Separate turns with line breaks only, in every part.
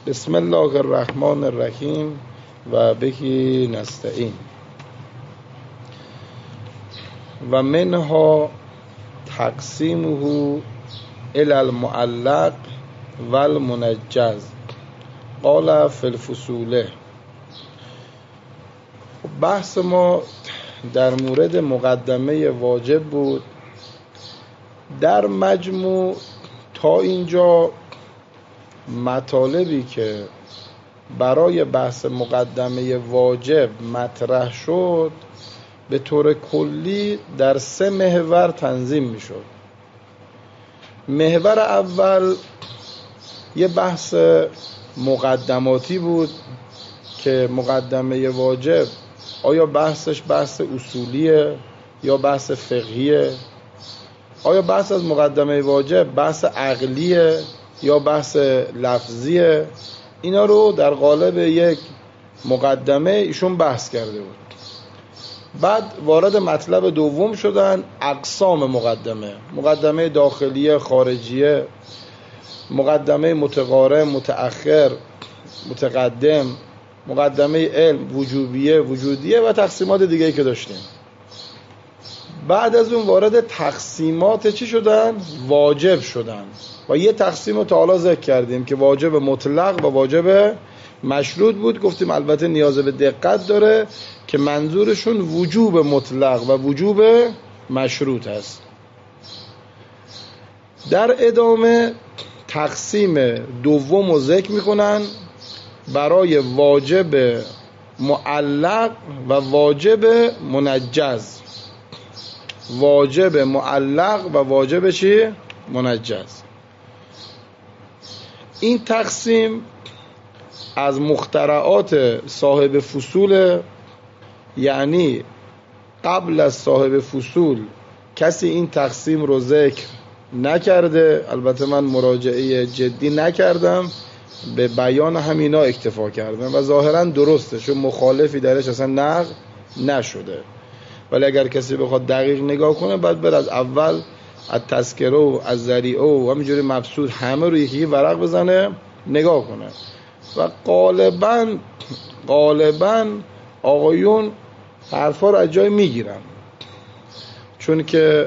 بسم الله الرحمن الرحیم و بهی نستعین. و منها تقسیمه الی المعلق و المنجز قال فی الفصول. بحث ما در مورد مقدمه واجب بود. در مجموع تا اینجا مطالبی که برای بحث مقدمه واجب مطرح شد به طور کلی در 3 محور تنظیم می شد. محور اول یه بحث مقدماتی بود که مقدمه واجب آیا بحثش بحث اصولیه یا بحث فقهیه، آیا بحث از مقدمه واجب بحث عقلیه یا بحث لفظیه. اینا رو در قالب یک مقدمه ایشون بحث کرده بود. بعد وارد مطلب دوم شدن، اقسام مقدمه: مقدمه داخلیه، خارجیه، مقدمه متقارن، متأخر، متقدم، مقدمه علم، وجوبیه، وجودیه و تقسیمات دیگه‌ای که داشتیم. بعد از اون وارد تقسیمات چی شدن؟ واجب شدن. و یه تقسیم رو تا حالا ذکر کردیم که واجب مطلق و واجب مشروط بود. گفتیم البته نیاز به دقت داره که منظورشون وجوب مطلق و وجوب مشروط هست. در ادامه تقسیم دوم رو ذکر میکنن برای واجب معلق و واجب منجز. واجب معلق و واجب چی؟ منجز. این تقسیم از مخترعات صاحب فصول، یعنی قبل از صاحب فصول کسی این تقسیم رو ذکر نکرده. البته من مراجعه جدی نکردم، به بیان همینا اکتفا کردم و ظاهرا درسته چون مخالفی درش اصلا نقل نشده. ولی اگر کسی بخواد دقیق نگاه کنه باید بر از اول از تذکره و از ذریعه و همینجوری مبسوط همه رو یکی ورق بزنه نگاه کنه. و غالباً آقایون حرفا رو از جای میگیرن، چون که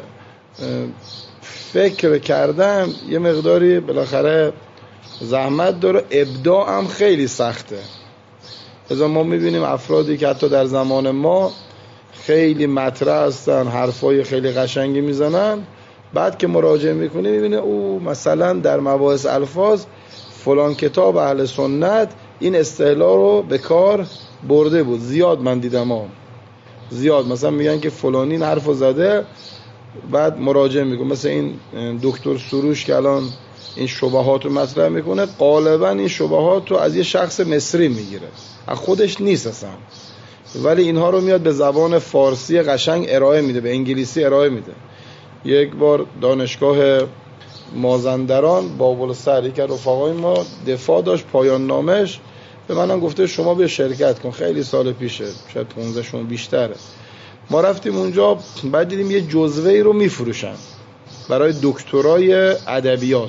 فکر کردن یه مقداری بالاخره زحمت داره، ابداع هم خیلی سخته. لذا ما میبینیم افرادی که حتی در زمان ما خیلی مطرح هستن، حرفای خیلی قشنگی میزنن، بعد که مراجعه میکنه میبینه او مثلا در مباحث الفاظ فلان کتاب اهل سنت این اصطلاح رو به کار برده بود. زیاد من دیدم زیاد مثلا میگن که فلانی این حرفو زده، بعد مراجعه میکنه مثلا این دکتر سروش که الان این شبهات رو مطرح میکنه، غالبا این شبهات رو از یه شخص مصری میگیره، از خودش نیست اصلا، ولی اینها رو میاد به زبان فارسی قشنگ ارائه میده، به انگلیسی ارائه میده. یک بار دانشگاه مازندران بابالسر یک رفقای ما دفاع داشت، پایان نامش به منم گفته شما به شرکت کن. خیلی سال پیشه، شاید 15 شما بیشتره. ما رفتیم اونجا، بعد دیدیم یه جزوه‌ای رو میفروشن برای دکترای ادبیات.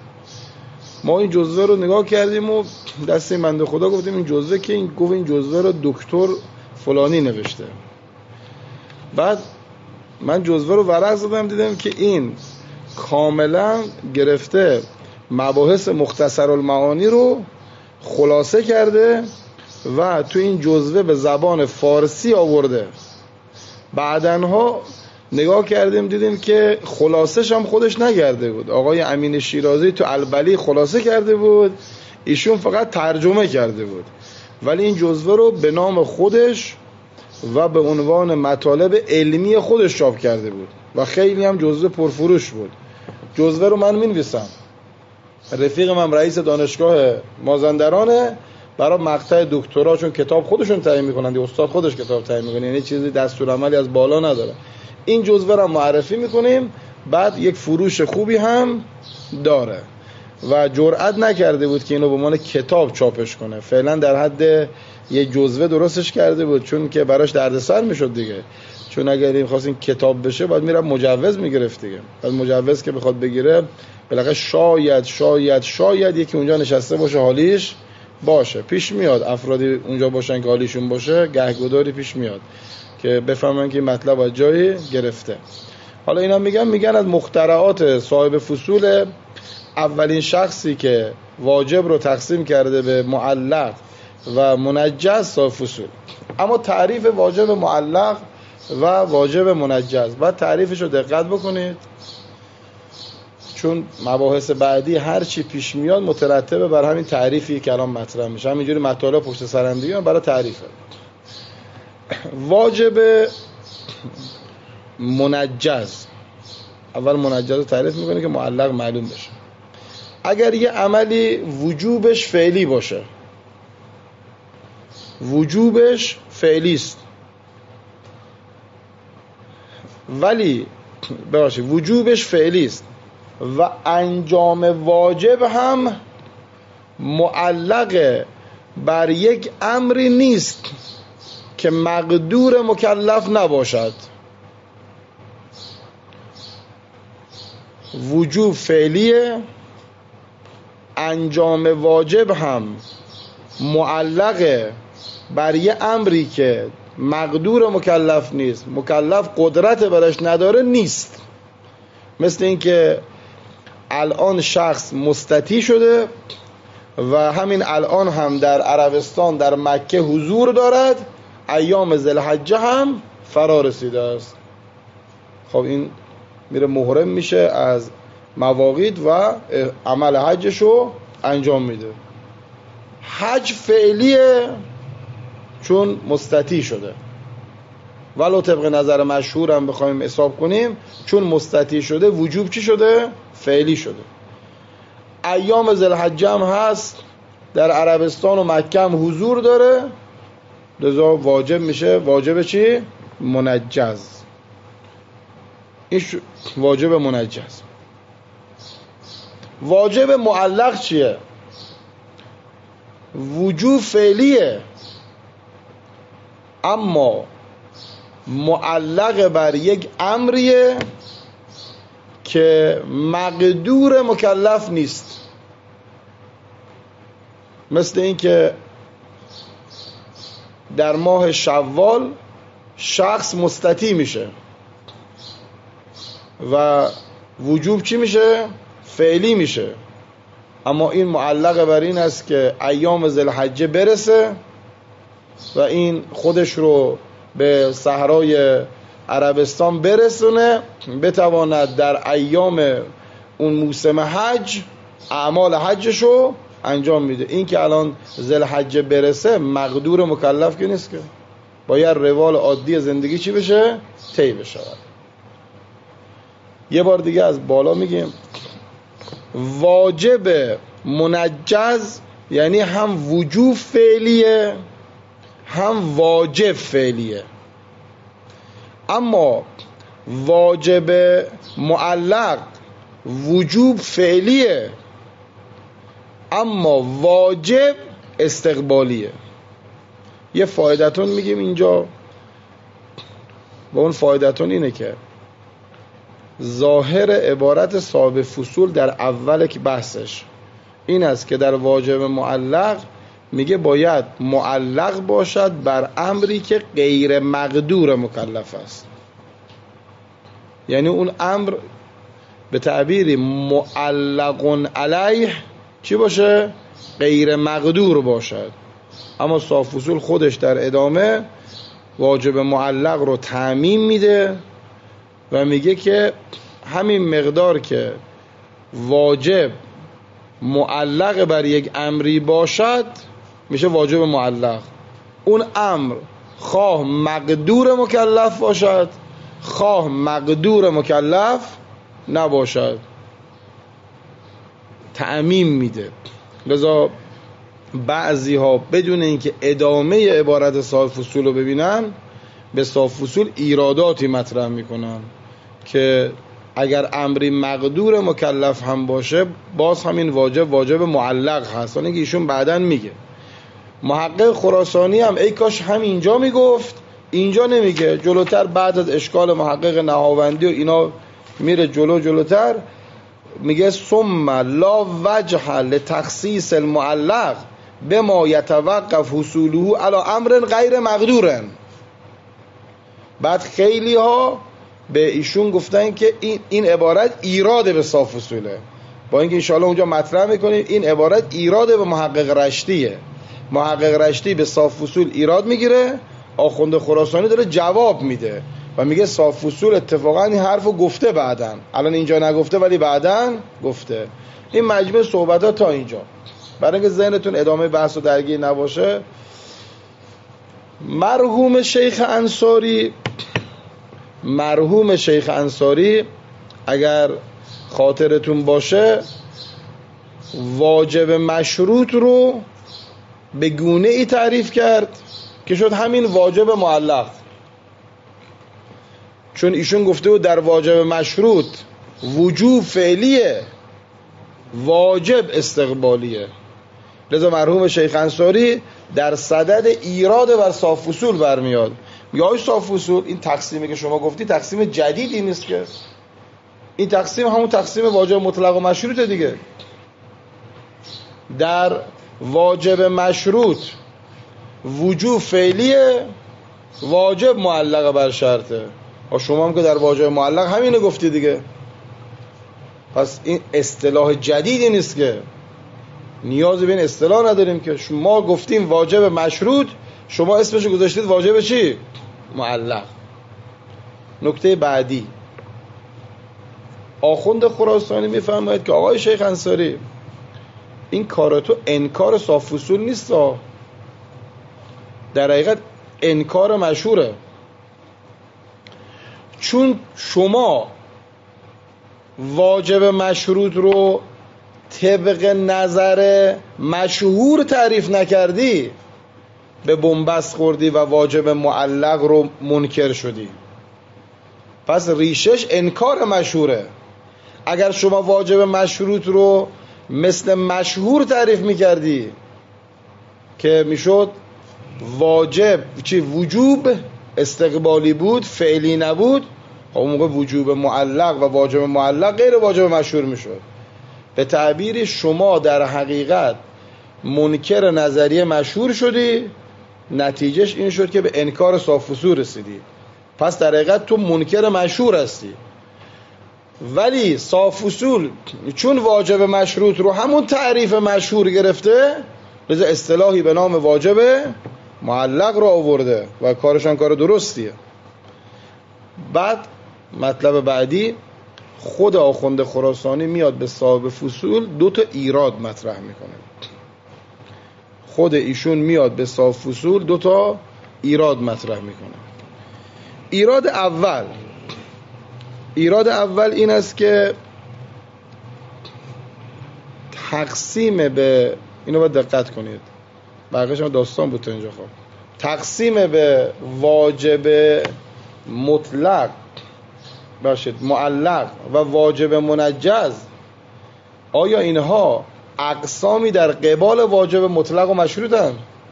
ما این جزوه رو نگاه کردیم و دست این بنده خدا گفتیم این جزوه که این گفت این جزوه رو دکتر فلانی نوشته. بعد من جزوه رو ورق زدم، دیدم که این کاملا گرفته مباحث مختصر المعانی رو خلاصه کرده و تو این جزوه به زبان فارسی آورده. بعدنها نگاه کردیم دیدیم که خلاصش هم خودش نگرده بود، آقای امین شیرازی تو البلی خلاصه کرده بود، ایشون فقط ترجمه کرده بود، ولی این جزوه رو به نام خودش و به عنوان مطالب علمی خودش چاپ کرده بود و خیلی هم جزوه پرفروش بود. جزوه رو من می‌نویسم، رفیق من رئیس دانشگاه مازندرانه، برای مقطع دکترا، چون کتاب خودشون تعیین میکنن، استاد خودش کتاب تعیین میکنه، یعنی چیزی دستورالعملی از بالا نداره. این جزوه رو معرفی میکنیم، بعد یک فروش خوبی هم داره و جرئت نکرده بود که اینو به عنوان کتاب چاپش کنه. فعلا در حد یه جزوه درستش کرده بود، چون که براش دردسر میشد دیگه، چون اگر این خواست این کتاب بشه باید میره مجوز میگرفت دیگه. بعد مجوز که بخواد بگیره بالاخره شاید یکی اونجا نشسته باشه حالیش باشه. پیش میاد افرادی اونجا باشن که حالیشون باشه، گهگداری پیش میاد که بفهمن که مطلب از جایی گرفته. حالا اینا میگن از مخترعات صاحب فصول، اولین شخصی که واجب رو تقسیم کرده به معلق و منجز صاحب فصول. اما تعریف واجب معلق و واجب منجز و تعریفش رو دقت بکنید، چون مباحث بعدی هر چی پیش میاد مترتبه بر همین تعریفی که الان مطرح میشه. همینجوری مطالب پشت سر هم دیگه برای تعریفه. واجب منجز، اول منجز رو تعریف میکنه که معلق معلوم بشه. اگر یه عملی وجوبش فعلی باشه، وجوبش فعلی است، ولی باشه وجوبش فعلی است و انجام واجب هم معلق بر یک امری نیست که مقدور مکلف نباشد. وجوب فعلیه، انجام واجب هم معلق بر یک امری که مقدور مکلف نیست، مکلف قدرت برش نداره نیست. مثل این که الان شخص مستطیع شده و همین الان هم در عربستان در مکه حضور دارد، ایام ذوالحجه هم فرا رسیده است. خب این میره محرم میشه از مواقیت و عمل حجشو انجام میده. حج فعلیه چون مستطیع شده، ولو طبق نظر مشهور هم بخوایم حساب کنیم، چون مستطیع شده وجوب چی شده؟ فعلی شده. ایام ذوالحجه هم هست، در عربستان و مکه هم حضور داره، لذا واجب میشه. واجب چی؟ منجز. این واجب منجز. واجب معلق چیه؟ وجوب فعلیه اما معلق بر یک امریه که مقدور مکلف نیست. مثل این که در ماه شوال شخص مستطیع میشه و وجوب چی میشه؟ فعلی میشه، اما این معلق بر این است که ایام ذوالحجه برسه و این خودش رو به صحرای عربستان برسونه، بتواند در ایام اون موسم حج اعمال حجش رو انجام میده. این که الان ذوالحجه برسه مقدور مکلف که نیست، که باید روال عادی زندگی چی بشه؟ طی بشه. یه بار دیگه از بالا میگیم واجب منجز یعنی هم وجوب فعلیه هم واجب فعلیه. اما واجب معلق وجوب فعلیه اما واجب استقبالیه. یه فایدتون میگیم اینجا، و اون فایدتون اینه که ظاهر عبارت صاحب فصول در اول که بحثش این است که در واجب معلق میگه باید معلق باشد بر امری که غیر مقدور مکلف است. یعنی اون امر به تعبیری معلق علیه چی باشه؟ غیر مقدور باشد. اما صاحب فصول خودش در ادامه واجب معلق رو تعمیم میده و میگه که همین مقدار که واجب معلق بر یک امری باشد میشه واجب معلق. اون امر خواه مقدور مکلف باشد خواه مقدور مکلف نباشد، تعمیم میده. لذا بعضی ها بدون اینکه ادامه عبارت صاحب فصول رو ببینن به صاحب فصول ایراداتی مطرح میکنن که اگر امری مقدور مکلف هم باشه باز همین واجب معلق هست. اون که ایشون بعدن میگه. محقق خراسانی هم ای کاش هم اینجا میگفت، اینجا نمیگه. جلوتر بعد از اشکال محقق نهاوندی و اینا میره جلوتر میگه ثم لا وجه لتخصیص المعلق بما یتوقف حصوله علی امر غیر مقدور. بعد خیلی ها به ایشون گفتن که این عبارت ایراد به صاف اصوله، با اینکه انشاءالله اونجا مطرح میکنیم این عبارت ایراد به محقق رشتیه. محقق رشتی به صاف اصول ایراد میگیره، آخوند خراسانی داره جواب میده و میگه صاف اصول اتفاقا این حرفو گفته بعدن، الان اینجا نگفته ولی بعدن گفته. این مجموع صحبت ها تا اینجا، برای اینکه ذهنتون ادامه بحث و درگیر نباشه. مرحوم شیخ انصاری اگر خاطرتون باشه واجب مشروط رو به گونه ای تعریف کرد که شد همین واجب معلق، چون ایشون گفته بود در واجب مشروط وجوب فعلیه، واجب استقبالیه. لذا مرحوم شیخ انصاری در صدد ایراد بر صاف اصول برمیاد، میگه آقای صاف اصول این تقسیمی که شما گفتی تقسیم جدیدی نیست که، این تقسیم همون تقسیم واجب مطلق و مشروطه دیگه. در واجب مشروط وجوب فعلیه، واجب معلق بر شرطه. شما هم که در واجب معلق همینو گفتی دیگه، پس این اصطلاح جدیدی نیست که، نیازی به این اصطلاح نداریم که. ما گفتیم واجب مشروط، شما اسمشو گذاشتید واجب چی؟ معلق. نکته بعدی، آخوند خراسانی میفرماید که آقای شیخ انصاری این کار تو انکار صاف اصول نیست، در حقیقت انکار مشهوره، چون شما واجب مشروط رو طبق نظر مشهور تعریف نکردی، به بنبست خوردی و واجب معلق رو منکر شدی. پس ریشش انکار مشهوره. اگر شما واجب مشروط رو مثل مشهور تعریف میکردی که میشد واجب وجوب استقبالی بود، فعلی نبود، اون موقع وجوب معلق و واجب معلق غیر واجب مشهور میشد. به تعبیری شما در حقیقت منکر نظریه مشهور شدی، نتیجهش این شد که به انکار صاف اصول رسیدی. پس در حقیقت تو منکر مشهور هستی. ولی صاف اصول چون واجب مشروط رو همون تعریف مشهور گرفته، لذا اصطلاحی به نام واجب معلق رو آورده و کارشان کار درستیه. بعد مطلب بعدی، خود آخوند خراسانی میاد به صاحب فصول دو تا ایراد مطرح میکنه. خود ایشون میاد به صاحب فصول دو تا ایراد مطرح میکنه. ایراد اول این است که تقسیم به، اینو باید دقت کنید، بقیه‌اش هم داستان بود تا اینجا. خب تقسیم به واجب مطلق باشید معلق و واجب منجز، آیا اینها اقسامی در قبال واجب مطلق و مشروطن؟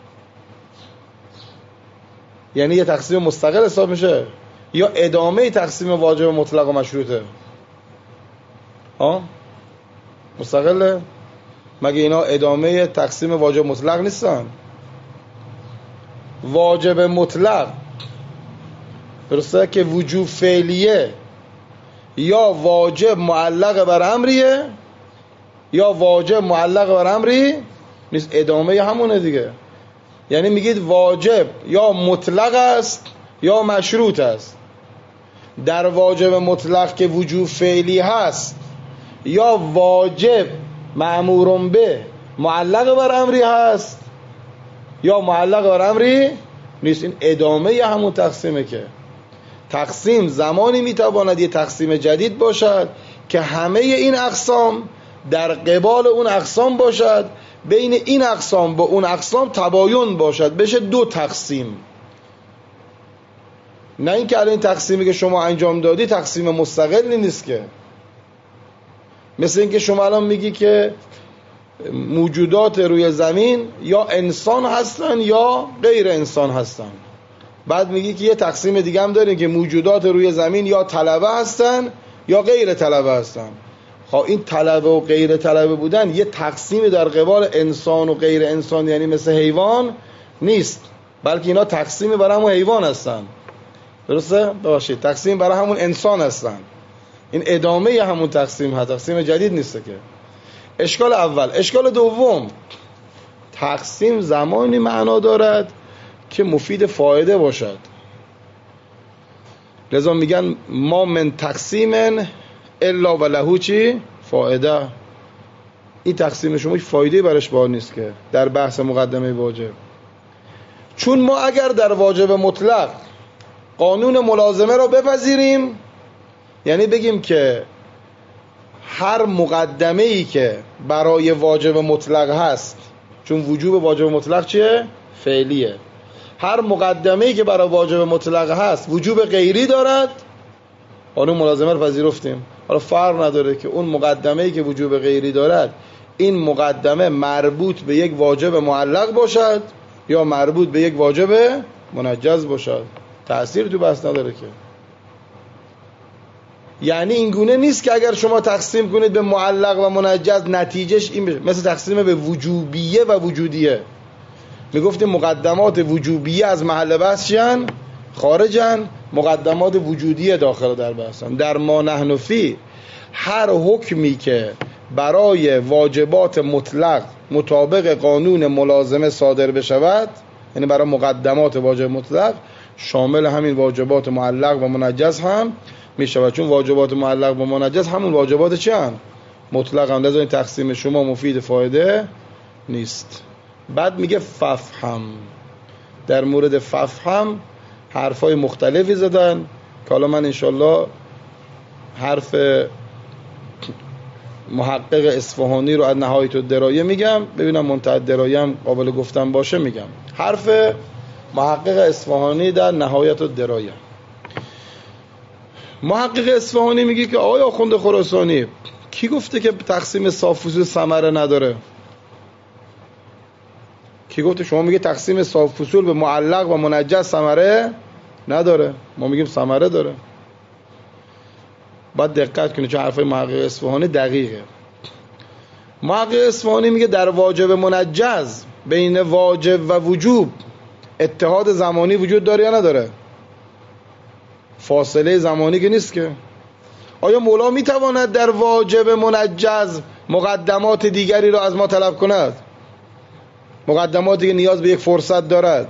یعنی یه تقسیم مستقل حساب میشه یا ادامه تقسیم واجب مطلق و مشروطه؟ مستقله؟ مگه اینا ادامه تقسیم واجب مطلق نیستن؟ واجب مطلق درسته که وجوب فعلیه، یا واجب معلق بر امریه یا واجب معلق بر امری نیست، ادامه همونه دیگه. یعنی میگید واجب یا مطلق است یا مشروط است. در واجب مطلق که وجوب فعلی هست، یا واجب مأمور به معلق بر امری هست یا معلق بر امری نیست. این ادامه همون تقسیمه که تقسیم زمانی میتواند یه تقسیم جدید باشد که همه این اقسام در قبال اون اقسام باشد، بین این اقسام با اون اقسام تباین باشد، بشه دو تقسیم. نه اینکه الان این تقسیمی که شما انجام دادی تقسیم مستقلی نیست که. مثل اینکه شما الان میگی که موجودات روی زمین یا انسان هستن یا غیر انسان هستن، بعد میگی که یه تقسیم دیگه هم داریم که موجودات روی زمین یا طلبه هستن یا غیر طلبه هستن. خب این طلبه و غیر طلبه بودن یه تقسیمی در قبال انسان و غیر انسان، یعنی مثل حیوان نیست، بلکه اینا تقسیمی برای همون حیوان هستن. درسته؟ باشید تقسیم برای همون انسان هستن. این ادامه همون تقسیم هست، تقسیم جدید نیست که. اشکال اول. اشکال دوم، تقسیم زمانی معنا دارد که مفید فایده باشد. لذا میگن ما من تقسیم الا و له چی؟ فایده. این تقسیم شما هیچ فایده برش بار نیست که در بحث مقدمه واجب. چون ما اگر در واجب مطلق قانون ملازمه را بپذیریم، یعنی بگیم که هر مقدمه‌ای که برای واجب مطلق هست، چون وجوب واجب مطلق چیه؟ فعلیه. هر مقدمه‌ای که برای واجب مطلق هست وجوب غیری دارد، قانون ملازمه رو پذیرفتیم. حالا فرق نداره که اون مقدمه‌ای که وجوب غیری دارد، این مقدمه مربوط به یک واجب معلق باشد یا مربوط به یک واجب منجز باشد، تأثیر تو بحث نداره که. یعنی این گونه نیست که اگر شما تقسیم کنید به معلق و منجز نتیجهش این بشه. مثل تقسیم به وجوبیه و وجودیه. میگفتیم مقدمات وجوبیه از محل بحث چیان؟ خارجن. مقدمات وجودیه داخل در بحثن. در ما نحن فی، هر حکمی که برای واجبات مطلق مطابق قانون ملازمه صادر بشود، یعنی برای مقدمات واجب مطلق، شامل همین واجبات معلق و منجز هم می شود. چون واجبات معلق و منجز همون واجبات چی هم؟ مطلق هم. لذا این تقسیم شما مفید فایده نیست. بعد میگه ففهم. در مورد ففهم حرفای مختلفی زدن که حالا من انشالله حرف محقق اصفهانی رو از نهایت الدرایه میگم، ببینم منتهی الدرایه هم قابل گفتن باشه میگم. حرف محقق اصفهانی در نهایت الدرایه. محقق اصفهانی میگه که آقای آخوند خراسانی، کی گفته که تقسیم صاف فصول ثمره نداره؟ کی گفته؟ شما میگه تقسیم صاف فصول به معلق و منجز ثمره نداره، ما میگیم ثمره داره. باید دقت کنید چون حرفای محقق اصفهانی دقیقه. محقق اصفهانی میگه در واجب منجز بین واجب و وجوب اتحاد زمانی وجود داره یا نداره؟ فاصله زمانی که نیست که. آیا مولا میتواند در واجب منجز مقدمات دیگری را از ما طلب کند؟ مقدماتی که نیاز به یک فرصت دارد.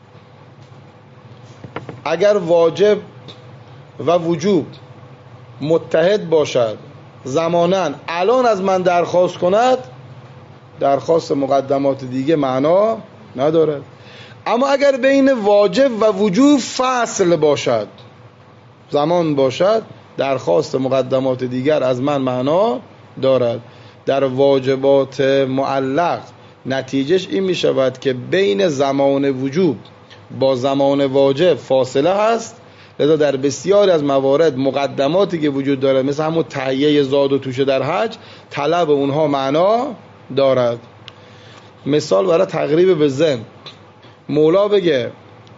اگر واجب و وجوب متحد باشد زماناً، الان از من درخواست کند، درخواست مقدمات دیگه معنا ندارد. اما اگر بین واجب و وجوب فاصله باشد، زمان باشد، درخواست مقدمات دیگر از من معنا دارد. در واجبات معلق نتیجهش این می شود که بین زمان وجوب با زمان واجب فاصله هست. لذا در بسیاری از موارد مقدماتی که وجود داره، مثل همون تهیه زاد و توشه در حج، طلب اونها معنا دارد. مثال برای تقریب به ذهن، مولا بگه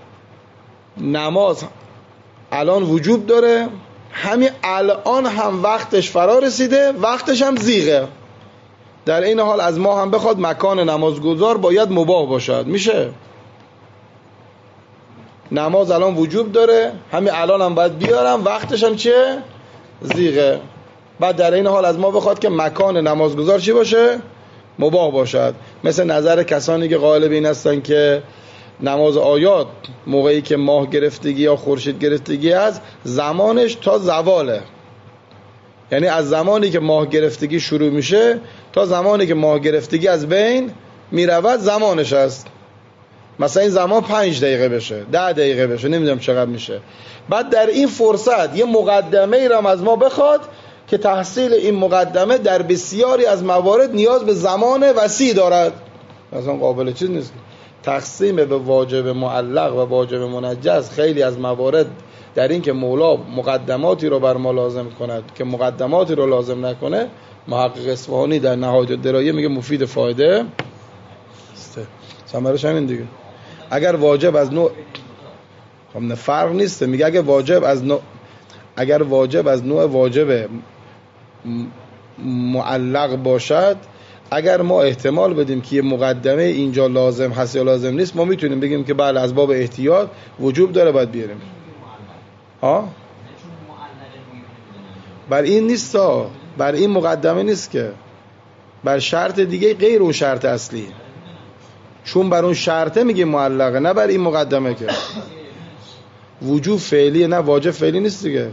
نماز الان وجوب داره، همین الان هم وقتش فرا رسیده، وقتش هم زیغه، در این حال از ما هم بخواد مکان نمازگزار باید مباح باشد، میشه؟ نماز الان وجوب داره، همین الان هم باید بیارم، وقتش هم چیه؟ زیغه. بعد در این حال از ما بخواد که مکان نمازگزار چی باشه؟ مباح باشد. مثل نظر کسانی که قائل به این هستن که نماز آیات موقعی که ماه گرفتگی یا خورشید گرفتگی است، زمانش تا زواله، یعنی از زمانی که ماه گرفتگی شروع میشه تا زمانی که ماه گرفتگی از بین میرود زمانش است. مثلا این زمان 5 دقیقه بشه، 10 دقیقه بشه، نمیدونم چقدر میشه. بعد در این فرصت یه مقدمه ای را از ما بخواد که تحصیل این مقدمه در بسیاری از موارد نیاز به زمان وسیع دارد، مثلا قابل چیز نیست. تقسیم به واجب معلق و واجب منجز خیلی از موارد در این که مولا مقدماتی رو بر ما لازم کند که مقدماتی رو لازم نکنه، محقق اصفهانی در نهایت الدرایه میگه مفید فایده است. ثمرش همین دیگه. اگر واجب از نوع خب فرق نیست، میگه اگر واجب از نوع واجب معلق باشد، اگر ما احتمال بدیم که یه مقدمه اینجا لازم هست یا لازم نیست، ما میتونیم بگیم که بله از باب احتیاط وجوب داره باید بیاریم. ها؟ بر این نیست، بر این مقدمه نیست، که بر شرط دیگه غیر اون شرط اصلی، چون بر اون شرطه میگه معلقه، نه بر این مقدمه. که وجوب فعلیه نه واجب فعلی نیست دیگه.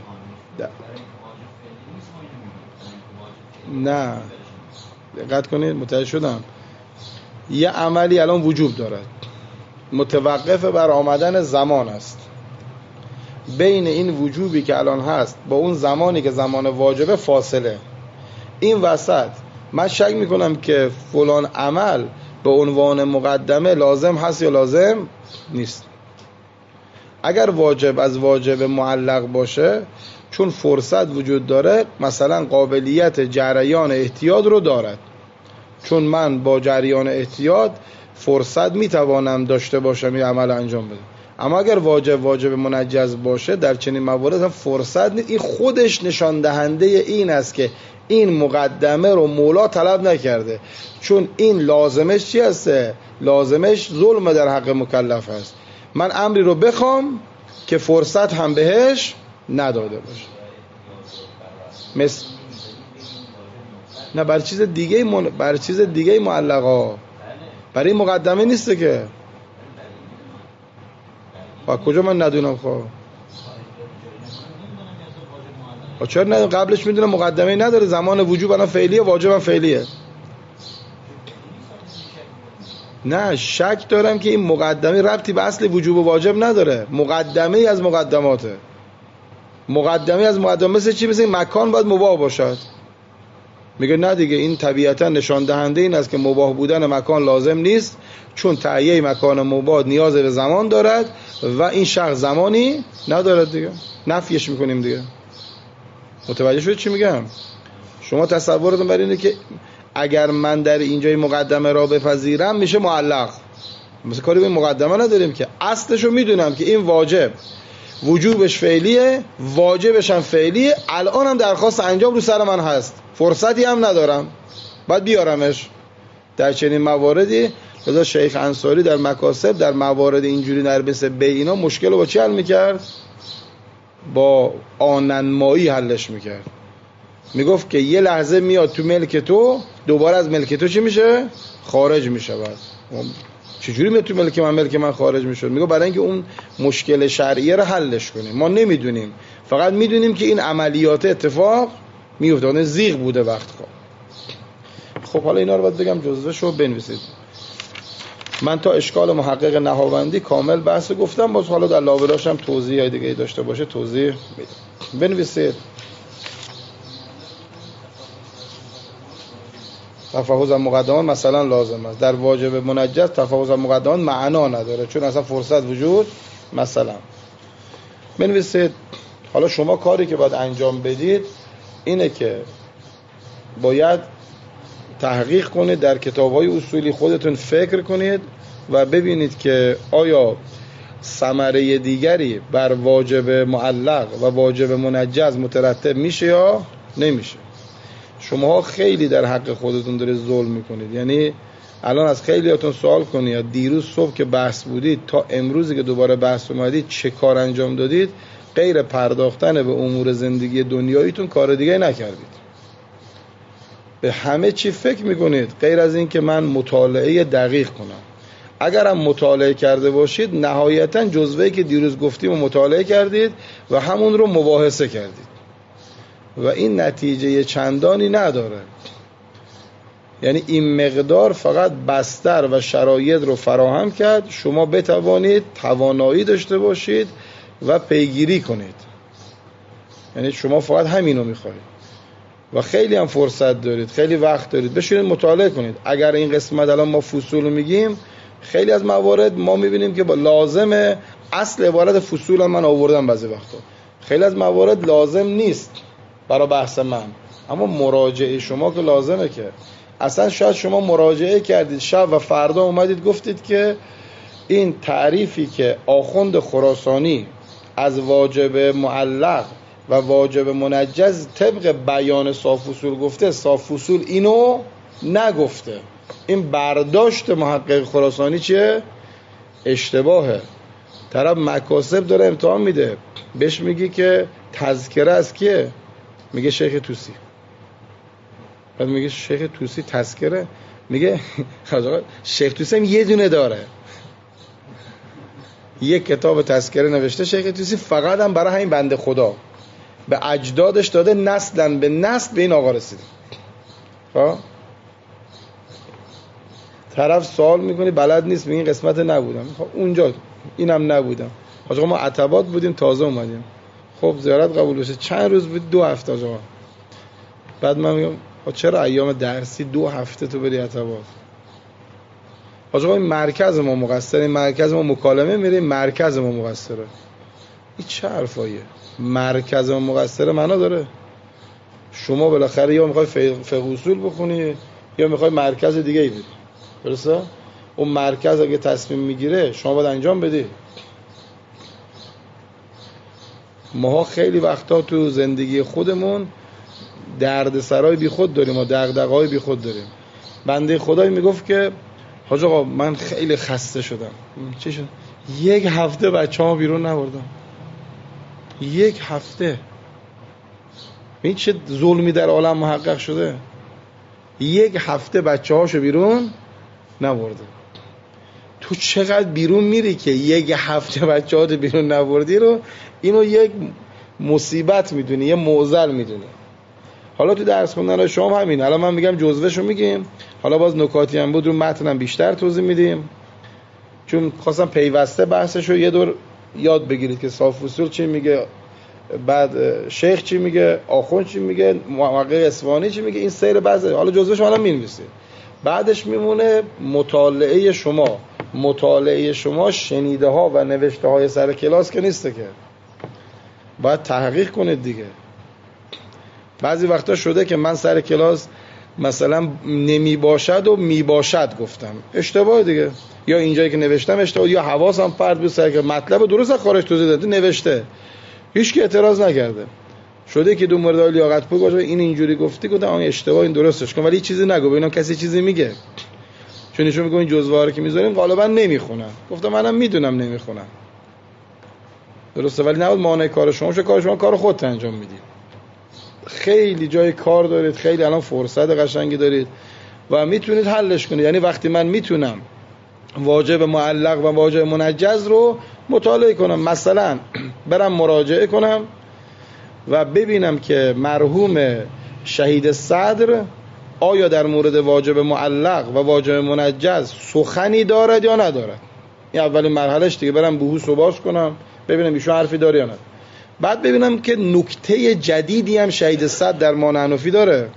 نه دقت کنید، متوجه شدم. یه عملی الان وجوب دارد، متوقف بر آمدن زمان است. بین این وجوبی که الان هست با اون زمانی که زمان واجبه فاصله. این وسط من شک میکنم که فلان عمل به عنوان مقدمه لازم هست یا لازم نیست. اگر واجب از واجب معلق باشه، چون فرصت وجود داره، مثلا قابلیت جریان احتیاط رو دارد، چون من با جریان احتیاط فرصت میتوانم داشته باشم یه عمل انجام بدم. اما اگر واجب منجز باشه، در چنین موارد فرصت نیست. این خودش نشان دهنده این است که این مقدمه رو مولا طلب نکرده، چون این لازمش چی هسته؟ لازمش ظلم در حق مکلف هست. من امری رو بخوام که فرصت هم بهش نداده باشه. مثل نه بر چیز دیگه بر چیز دیگه معلقا، برای مقدمه نیسته که. و کجا من ندونم؟ چرا ندونم؟ قبلش میدونم مقدمه نداره، زمان وجوب الان فعلیه، واجب هم فعلیه. نه شک دارم که این مقدمه ربطی به اصل وجوب و واجب نداره، مقدمه از مقدماته. مقدمه از مقدمات مثل چی؟ مثل مکان باید مباح باشد. میگه نه دیگه، این طبیعتا نشان دهنده این است که مباح بودن مکان لازم نیست، چون تهیه مکان مباح نیاز به زمان دارد و این شخص زمانی ندارد دیگه، نفیش میکنیم دیگه. متوجه شدید چی میگم؟ شما تصورتون بر اینه که اگر من در اینجای مقدمه را بپذیرم میشه معلق، مثل کاری به مقدمه نداریم که. اصلشو میدونم که این واجب وجوبش فعلیه، واجبش هم فعلیه، الان هم درخواست انجام رو سر من هست، فرصتی هم ندارم، باید بیارمش. در چنین مواردی لذا شیخ انصاری در مکاسب در موارد اینجوری در مثل بینا مشکل رو با چی حل میکرد؟ با آننمایی حلش میکرد. میگفت که یه لحظه میاد تو ملک تو، دوباره از ملک تو چی میشه؟ خارج میشه. بعد چجوری میاد تو ملک من خارج میشد؟ میگه برای اینکه اون مشکل شرعیه رو حلش کنیم. ما نمیدونیم، فقط میدونیم که این عملیات اتفاق میفته، اون زیغ بوده وقت. خب حالا اینا رو باید بگم جزوهشو بنویسید. من تا اشکال محقق نهاوندی کامل بحث گفتم، باز حالا در لاولاش هم توضیح دیگه داشته باشه توضیح میدم. بنویسید. تفاوض مقدمان مثلا لازم است، در واجب منجز تفاوض مقدمان معنا نداره، چون اصلا فرصت وجود مثلا. بنویسید. حالا شما کاری که باید انجام بدید اینه که باید تحقیق کنید، در کتاب‌های اصولی خودتون فکر کنید و ببینید که آیا ثمره دیگری بر واجب معلق و واجب منجز مترتب میشه یا نمیشه. شما خیلی در حق خودتون دارید ظلم میکنید. یعنی الان از خیلیاتون سوال کنید دیروز صبح که بحث بودید تا امروزی که دوباره بحث اومدید چه کار انجام دادید؟ غیر پرداختن به امور زندگی دنیاییتون کار دیگه نکردید. به همه چی فکر میکنید غیر از این که من مطالعه دقیق کنم. اگر هم مطالعه کرده باشید نهایتا جزوه‌ای که دیروز گفتیم رو مطالعه کردید و همون رو مباحثه کردید و این نتیجه چندانی نداره. یعنی این مقدار فقط بستر و شرایط رو فراهم کرد شما بتوانید توانایی داشته باشید و پیگیری کنید. یعنی شما فقط همینو میخواید و خیلی هم فرصت دارید، خیلی وقت دارید، بشینید مطالعه کنید. اگر این قسمت الان ما فصول رو میگیم، خیلی از موارد ما میبینیم که با لازمه، اصل عبارت فصول هم من آوردم بعضی وقتا، خیلی از موارد لازم نیست برای بحث من، اما مراجعه شما که لازمه. که اصلا شاید شما مراجعه کردید شب و فردا اومدید گفتید که این تعریفی که آخوند خراسانی از واجب معلق و واجب منجز طبق بیان صاف اصول گفته، صاف اصول اینو نگفته. این برداشت محقق خراسانی چیه؟ اشتباهه. طرف مکاسب داره امتحان میده، بهش میگی که تذکره از کیه؟ میگه شیخ توسی. بعد میگه شیخ توسی تذکره؟ میگه شیخ توسی هم یه دونه داره، یک کتاب تذکره نوشته شیخ توسی، فقط هم برای همین بنده خدا به اجدادش داده، نسلا به نسل به این آقا رسیده. طرف سوال میکنی بلد نیست، میگه این قسمت نبودم. خب اونجا اینم نبودم. آقا ما عتبات بودیم تازه اومدیم. خب زیارت قبول بشه چند روز بود؟ 2 هفته آقا. بعد من میگم چرا ایام درسی 2 هفته تو بری عتبات؟ آقا این مرکز ما مقصره، این مرکز ما مکالمه میریم، مرکز ما مقصره. این چه حرفاییه؟ مرکز ما مقصره معنا داره؟ شما بالاخره یا میخوای فقه اصول بخونی یا میخوای مرکز دیگه ای بری. درسته؟ اون مرکز اگه تصمیم میگیره شما باید انجام بدی. ما خیلی وقتا تو زندگی خودمون دردسرای بی خود داریم و دغدغه‌های بی خود داریم. بنده خدایی میگفت که حاج آقا من خیلی خسته شدم. چی شد؟ 1 هفته بچه‌ها بیرون نبردم. 1 هفته. این چه ظلمی در عالم محقق شده؟ 1 هفته بچه‌هاشو بیرون نبرده. تو چقدر بیرون میری که 1 هفته بچه‌هات بیرون نبردی رو اینو یک مصیبت میدونی، یه معضل میدونی. حالا تو درس خوندن شما همین، حالا من میگم جزوهشو میگیم، حالا باز نکاتی هم بود رو متنم بیشتر توضیح میدیم، چون خواستم پیوسته بحثشو یه دور یاد بگیرید که صاف اصول چی میگه، بعد شیخ چی میگه، آخوند چی میگه، محقق اصفهانی چی میگه، این سیر بعضی حالا جزوهشو حالا مینویسید. بعدش میمونه مطالعه شما. مطالعه شما شنیده ها و نوشته های سر کلاس که نیسته، که باید تحقیق کنید دیگه. بعضی وقتا شده که من سر کلاس مثلا نمی باشد و می باشد گفتم، اشتباه دیگه، یا اینجایی که نوشتم اشتباه، یا حواسم پرت بود سر که مطلب درست از خارج توضیح داده نوشته، هیچ کی اعتراض نکرده. شده که دو مورد لیاقت پور گفت این اینجوری گفتی، گفتم آن اشتباه، این درستش کن، ولی چیزی نگو ببینم کسی چیزی میگه، چون ایشون میگه این جزوه رو که میذاریم غالبا نمیخونن. گفتم منم میدونم نمیخونن، درسته، ولی نباید مانع کار شما شه، کار شما کار خودت انجام میدید. خیلی جای کار دارید، خیلی الان فرصت قشنگی دارید و میتونید حلش کنید. یعنی وقتی من میتونم واجب معلق و واجب منجز رو مطالعه کنم، مثلا برم مراجعه کنم و ببینم که مرحوم شهید صدر آیا در مورد واجب معلق و واجب منجز سخنی دارد یا ندارد. این اولین مرحلهش دیگه، برم بحوث رو باز کنم ببینم ایشون حرفی داره یا نداره. بعد ببینم که نکته جدیدی هم شهید صدر در مانع حنفی داره.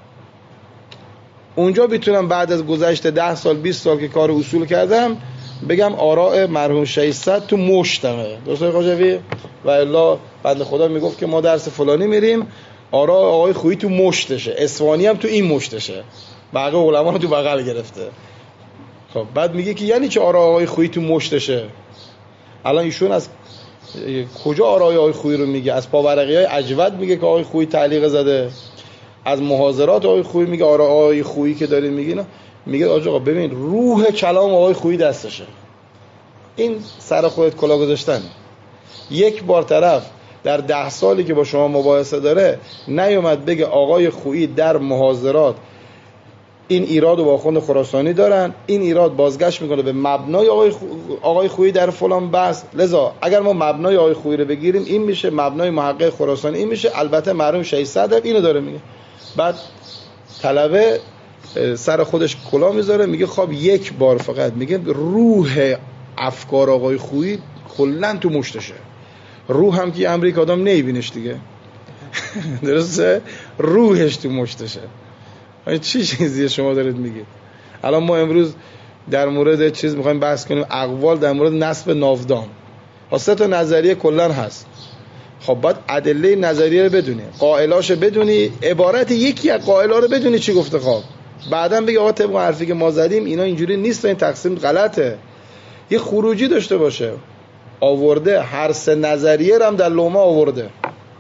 اونجا میتونم بعد از گذشت 10 سال 20 سال که کار اصول کردم بگم آراء مرحوم شهید صدر تو مشتمه. درسته قاجوی؟ و الا بنده خدا میگفت که ما درس فلانی میریم، آراء آقای خویی تو مشتشه، اصفهانی هم تو این مشتشه، بقیه علما رو تو بغل گرفته. خب بعد میگه که یعنی چه آراء آقای خویی تو مشتشه؟ الان ایشون از کجا آراء آقای خویی رو میگه؟ از پاورقی‌های اجود میگه که آقای خویی تعلیق زده، از محاضرات آقای خویی میگه آراء آقای خویی که دارین میگین، میگه آقا ببین روح کلام آقای خویی دستشه. این سر خودت کلا گذاشتن. یک بار طرف در 10 سالی که با شما مباحثه داره نیومد بگه آقای خویی در محاضرات این ایراد و آخوند خراسانی دارن، این ایراد بازگشت میکنه به مبنای آقای خویی در فلان بحث، لذا اگر ما مبنای آقای خویی رو بگیریم این میشه، مبنای محقق خراسانی این میشه، البته مرحوم شهید صدر اینو داره میگه. بعد طلبه سر خودش کلا میذاره میگه خب یک بار فقط میگه روح افکار آقای خویی کلا تو مشتشه. روح هم که امریکا آدم نمیبینش دیگه درسته؟ روحش تو مشتشه. چی چیزیه شما دارید میگید؟ الان ما امروز در مورد چیز میخوایم بحث کنیم، اقوال در مورد نسب ناودان. 3 تا نظریه کلا هست. خب باید ادله نظریه رو بدونی، قائلاش بدونی، عبارت یکی از قائلا رو بدونی چی گفته. خب بعداً بگی آقا طبق حرفی که ما زدیم اینا اینجوری نیست، این تقسیم غلطه. یه خروجی داشته باشه. آورده هر 3 نظریه رو هم در لومه آورده.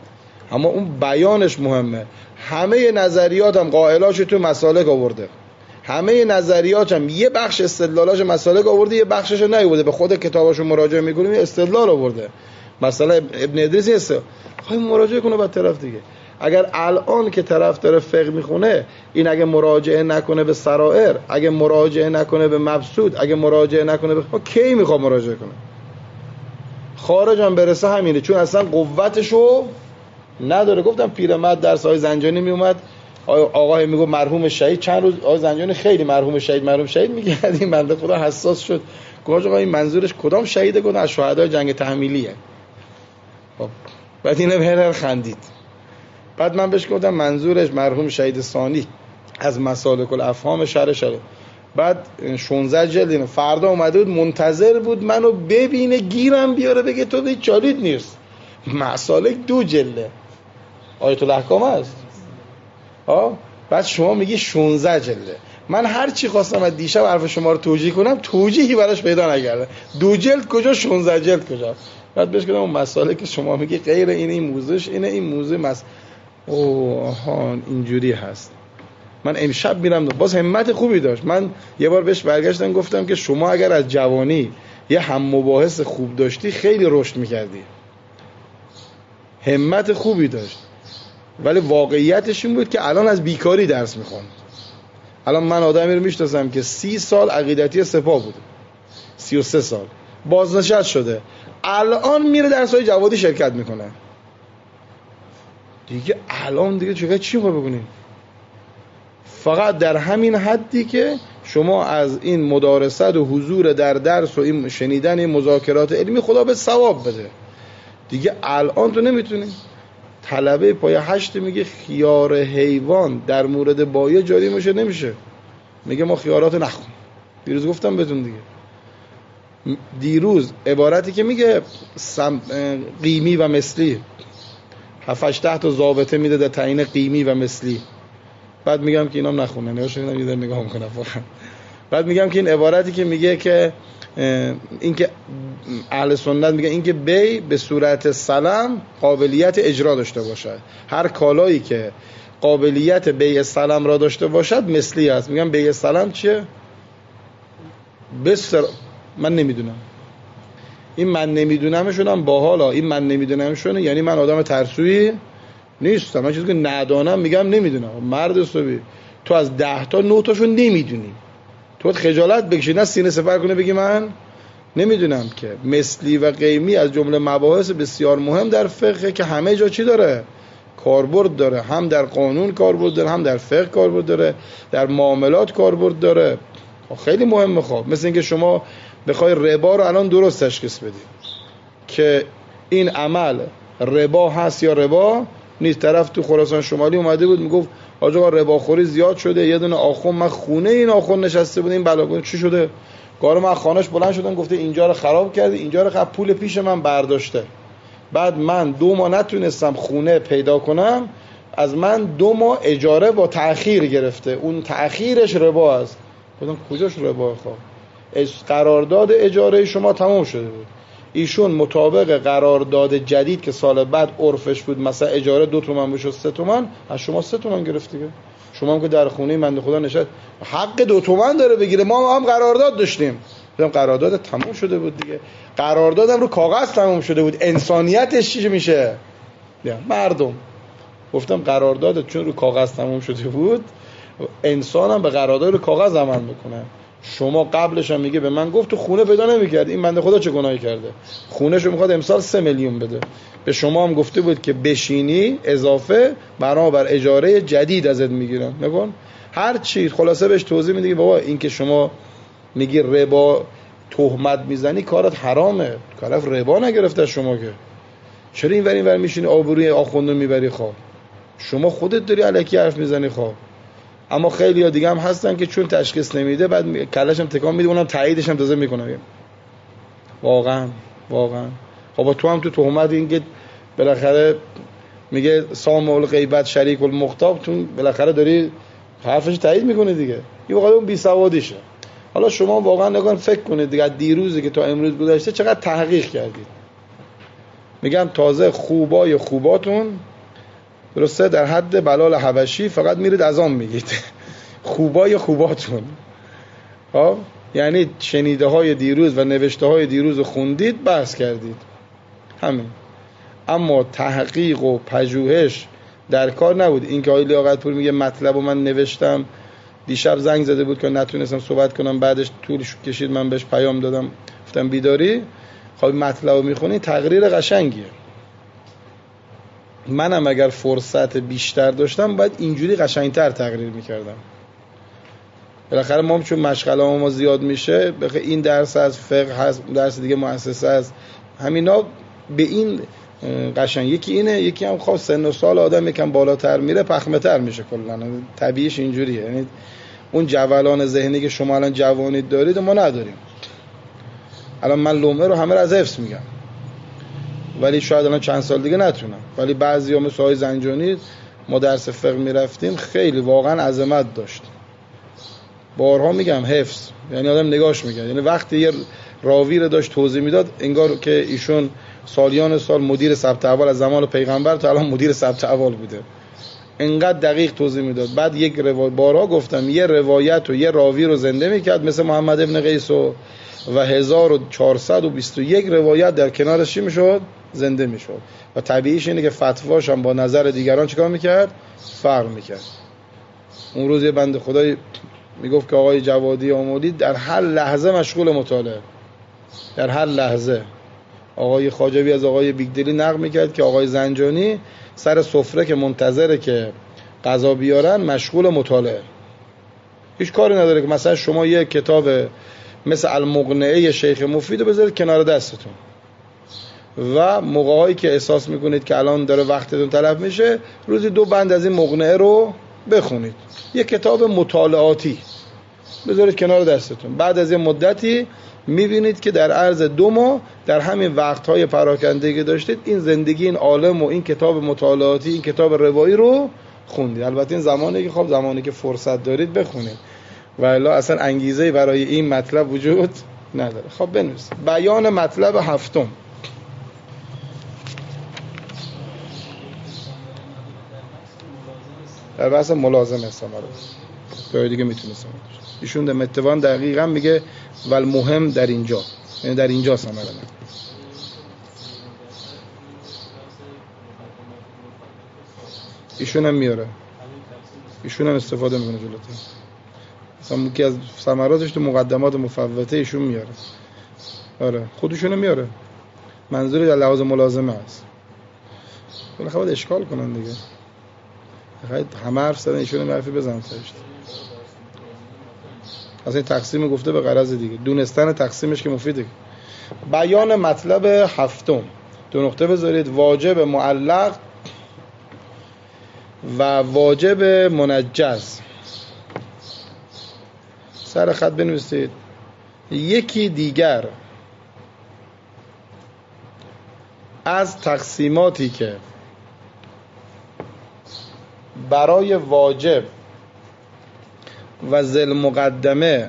اما اون بیانش مهمه. همه نظریاتم قائلاش تو مسالک آورده، همه نظریاتم یه بخش استدلالاش مسالک آورده، یه بخشش نیاورده. به خود کتاباشو مراجعه میکنیم استدلال آورده. مثلا ابن ادریس است، خواهی مراجعه کنه بعد طرف دیگه. اگر الان که طرف داره فقه میخونه، این اگه مراجعه نکنه به سرائر، اگه مراجعه نکنه به مبسوط، اگه مراجعه نکنه به کی میخواد مراجعه کنه؟ خارج هم برسه همینه، چون اصلا قوتشو نداره. گفتم پیرمرد درس های زنجانی میومد، آقای میگه مرحوم شهید، چند روز آقای زنجانی خیلی مرحوم شهید میگه. این بنده خدا حساس شد، گفت آقا این منظورش کدام شهیده؟ گفت از شهدای جنگ تحمیلیه. خب بعد اینو هر خندید. بعد من بهش گفتم منظورش مرحوم شهید ثانی از مسالک الافهام شرح. بعد 16 جلد فردا اومده بود، منتظر بود منو ببینه گیرم بیاره بگه تو دیگه چالید نیست. مسالک 2 جلده آیت الاحکام است. بعد شما میگی 16 جلده. من هر چی خواستم از دیشب حرف شما رو توجیه کنم، توجیهی براش پیدا نکردم. 2 جلد کجا، 16 جلد کجا؟ بعد بهش گفتم اون مسائلی که شما میگی غیر این موضوعش اینه، این موضوع اینجوری هست. من امشب میرم، باز همت خوبی داشت. من یه بار بهش برگشتم گفتم که شما اگر از جوانی یه هم مباحث خوب داشتی خیلی رشد میکردی، همت خوبی داشت. ولی واقعیتش این بود که الان از بیکاری درس میخوام. الان من آدمی رو میشناسم که 30 سال عقیدتی سپاه بود، 33 سال بازنشسته شده، الان میره درس‌های جوادی شرکت میکنه. دیگه الان دیگه چی میخوای بکنیم؟ فقط در همین حدی که شما از این مدارست و حضور در درس و این شنیدن این مذاکرات علمی خدا به ثواب بده. دیگه الان تو نمیتونی. طلبه پای 8 میگه خیار حیوان در مورد بایه جاری میشه نمیشه، میگه ما خیارات نخون. دیروز گفتم بهتون دیگه، دیروز عبارتی که میگه قیمی و مثلی 7-8 تا ضابطه میده در تعیین قیمی و مثلی. بعد میگم که اینام نخونه، نگاهشون یه ذره نگاه میکنه فقط. بعد میگم که این عبارتی که میگه که این که اهل سنت میگه این که بی به صورت سلم قابلیت اجرا داشته باشد، هر کالایی که قابلیت بیع سلم را داشته باشد مثلی است. میگم بیع سلم چیه؟ من نمیدونم. این من نمیدونمشون هم باحالا. این من نمیدونمشون یعنی من آدم ترسویی نیستم. من چیزی که ندانم میگم نمیدونم. مرد صبی تو از 10 تا 9 تاشو نمیدونی، تو خجالت بکشی، نه سینه سپر کنه بگی من نمیدونم. که مثلی و قیمی از جمله مباحث بسیار مهم در فقه که همه جا چی داره؟ کاربرد داره. هم در قانون کاربرد داره، هم در فقه کاربرد داره، در معاملات کاربرد داره. خیلی مهمه. خب مثل اینکه شما بخوای ربا رو الان درست تشخیص بدی که این عمل ربا هست یا ربا نیست. طرف تو خراسان شمالی اومده بود میگفت آقا رباخوری زیاد شده، یه دونه آخوند من خونه این آخوند نشسته بود، این بلاگون چی شده؟ گارو من خانه‌اش بلند شدم گفته اینجا رو خراب کردی، اینجا رو پول پیش من برداشته. بعد من 2 ماه نتونستم خونه پیدا کنم، از من 2 ماه اجاره با تأخیر گرفته، اون تأخیرش ربا است. گفتم کجاش ربا؟ خب قرارداد اجاره شما تمام شده بود، ایشون مطابق قرارداد جدید که سال بعد عرفش بود مثلا اجاره 2 تومن بشه 3 تومن، از شما 3 تومن گرفت دیگه. شما هم که در خونه بنده خدا نشد حق 2 تومن داره بگیره. ما هم قرارداد داشتیم. گفتم قرارداد تمام شده بود دیگه. قراردادم رو کاغذ تمام شده بود، انسانیتش چی میشه؟ مردم. گفتم قرارداد چون رو کاغذ تمام شده بود، انسانم به قرارداد رو کاغذ عمل میکنه. شما قبلش هم میگه به من گفت تو خونه پیدا نمیکرد، این بنده خدا چه گناهی کرده؟ خونه‌شو میخواد امسال 3 میلیون بده. به شما هم گفته بود که بشینی اضافه برابر اجاره جدید ازت میگیرن. نکن هر چی خلاصه بهش توضیح میدی بابا این که شما میگی ربا تهمت میزنی کارت حرامه، طرف ربا نگرفته شما که چرا اینور میشینی آبروی آخوندو میبری؟ خواب شما خودت داری الکی حرف میزنی. خواب اما خیلی ها دیگه هم هستن که چون تشخیص نمیده بعد کلش هم تکان میده، اونم تاییدش هم تازه میکنه. واقعا خب تو هم تو تهمت این که بالاخره میگه سامع الغیبت شریک المختاب، تو بالاخره داری حرفش تایید میکنه دیگه. این واقعا اون بی سوادیشه. حالا شما واقعا نگاه فکر کنید دیگه دیروزی که تا امروز گذشته چقدر تحقیق کردید. میگم تازه خوبای خوباتون درسته؟ در حد بلال حبشی فقط میرید از آن میگید خوبای خوباتون. یعنی شنیده های دیروز و نوشته های دیروز خوندید، بحث کردید، همین. اما تحقیق و پژوهش در کار نبود. این که آقای لیاقت پور میگه مطلب رو من نوشتم، دیشب زنگ زده بود که نتونستم صحبت کنم، بعدش طول کشید من بهش پیام دادم گفتم بیداری، خب مطلب رو میخونی، تقریر قشنگیه. منم اگر فرصت بیشتر داشتم باید اینجوری قشنگتر تقریر میکردم. بالاخره ما چون مشغله ما زیاد میشه، این درس از فقه هست، درس دیگه مؤسسه است، همینا به این قشنگ. یکی اینه، یکی هم خاص سن و سال آدم یکم بالاتر میره پخمه تر میشه، کلا طبیعیش اینجوریه. یعنی اون جولان ذهنی که شما الان جوانید دارید ما نداریم. الان من لومه رو همه رو از حفظ میگم، ولی شاید الان چند سال دیگه نتونم. ولی بعضیا مثل آقای زنجانی ما درس فقه میرفتیم، خیلی واقعا عظمت داشت. بارها میگم حفظ، یعنی آدم نگاش میگه، یعنی وقتی یه راوی رو داشت توضیح میداد انگار که ایشون سالیان سال مدیر ثبت احوال از زمان پیغمبر تا الان مدیر ثبت احوال بوده، انقدر دقیق توضیح میداد. بعد یک روایت، بارها گفتم، یه روایت و یه راوی رو زنده میکرد مثل محمد ابن قیس و 1421 روایت در کنارش چی میشد؟ زنده میشد. و طبیعیش اینه که فتواش هم با نظر دیگران چیکار میکرد؟ فرق میکرد. اون روز یه بنده خدایی میگفت که آقای جوادی آمودی در هر لحظه مشغول مطالعه، در هر لحظه. آقای خواجوی از آقای بیگدلی نقل میکرد که آقای زنجانی سر سفره که منتظره که غذا بیارن مشغول مطالعه، هیچ کاری نداره. که مثلا شما یه کتاب مثل المقنعه شیخ مفید رو بذارید کنار دستتون و موقعی که احساس میکنید که الان داره وقتتون تلف میشه، روزی 2 بند از این مقنعه رو بخونید. یه کتاب مطالعاتی بذارید کنار دستتون. بعد از یه مدتی میبینید که در عرض 2 ماه در همین وقتهای پراکنده که داشتید این زندگی این عالم و این کتاب مطالعاتی، این کتاب روایی رو خوندید. البته این زمانی که خب زمانی که فرصت دارید بخونید، و الا اصلا انگیزه‌ای برای این مطلب وجود نداره. خب بنویس بیان مطلب 7 در بحث ملازمه ثمره. جای دیگه میتونستم ایشون در متوان دقیقاً میگه ول مهم در اینجا، یعنی در اینجا ثمره نه. ایشون هم میاره، ایشون هم استفاده میکنه جلوتر. مثلا یکی از ثمراتش تو مقدمات مفوته ایشون میاره. آره خودشون میاره. منظوری در لحاظ ملازمه است. بالاخره باید اشکال کنن دیگه. همه حرف زدن، ایشون حرفی بزنن سرشت. اصلا این تقسیم گفته به غرض دیگه، دونستن تقسیمش که مفیده. بیان مطلب 7 2 نقطه بذارید. واجب معلق و واجب منجز. سر خط بنویسید. یکی دیگر از تقسیماتی که برای واجب و ذل مقدمه